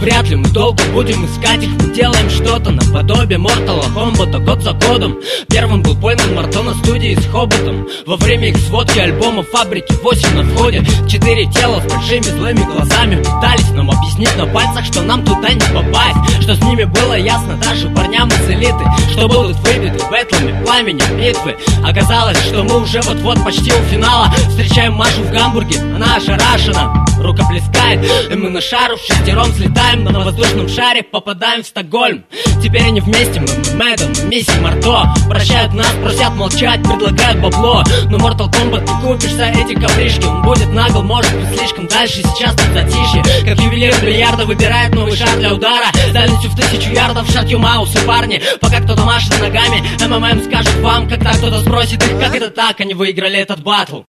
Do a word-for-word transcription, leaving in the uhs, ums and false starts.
вряд ли мы долго будем искать их. Мы делаем что-то наподобие Mortal Kombat год за годом. Первым был пойман Марто на студии с Хоботом. Во время их сводки альбома «Фабрики восемь» на входе четыре тела с большими злыми глазами пытались нам объяснить на пальцах, что нам туда не попасть, что с ними было ясно даже парням из элиты, что будут выбиты бэтлами, пламенем битвы. Оказалось, что мы уже вот-вот почти у финала. Встречаем Машу в Гамбурге, она ошарашена, рука плескает, и мы на шару в шестером слетаем на воздушном шаре, попадаем в Стокгольм. Теперь они вместе, мы, мы Мэдом, Мисси, Марто. Прощают нас, просят молчать, предлагают бабло. Но Mortal Kombat не купишь за эти ковришки. Он будет нагл, может быть слишком дальше, сейчас тут затишье. Как ювелир бильярда выбирает новый шар для удара дальностью в тысячу ярдов, шатью Маусы, парни. Пока кто-то машет ногами, МММ скажет вам, когда кто-то спросит их, как это так, они выиграли этот баттл.